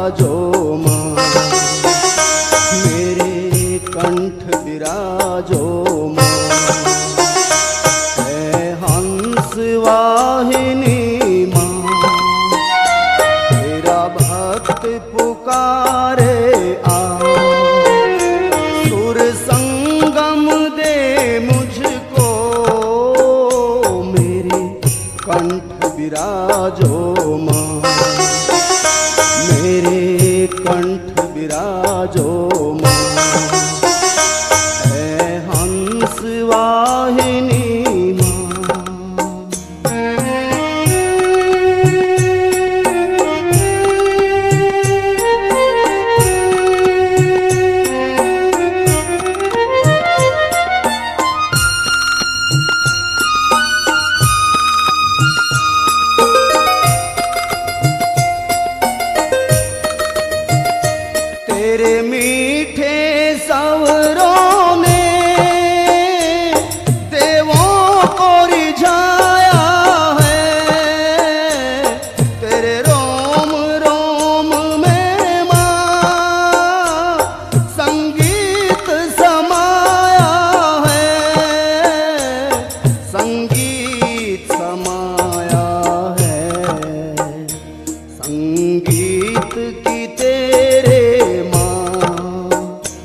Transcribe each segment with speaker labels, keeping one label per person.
Speaker 1: विराजो माँ, मेरे कंठ विराजो माँ। है हंस वाहिनी माँ, तेरा भक्त पुकारे आ। सुर संगम दे मुझको, मेरे कंठ विराजो माँ, मेरे कंठ विराजो माँ। है हंस वाहिनी तेरे मीठे सवरों ने देवों को रिझाया है। तेरे रोम रोम में माँ संगीत समाया है, संगीत समाया है। संगीत की तेरे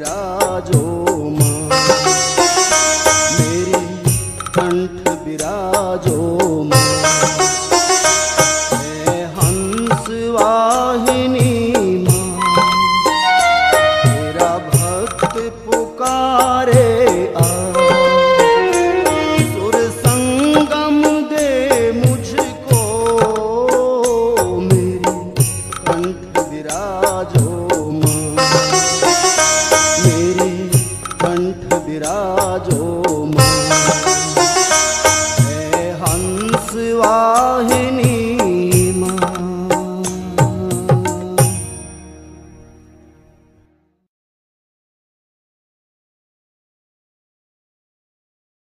Speaker 1: विराजो मां, मेरे कंठ विराजो मां। हे हंस वाहिनी मां, तेरा भक्त पुकारे आ, सुर संगम दे मुझको, मेरे कंठ विराजो मां, मेरे कंठ विराजो मां। हे हंस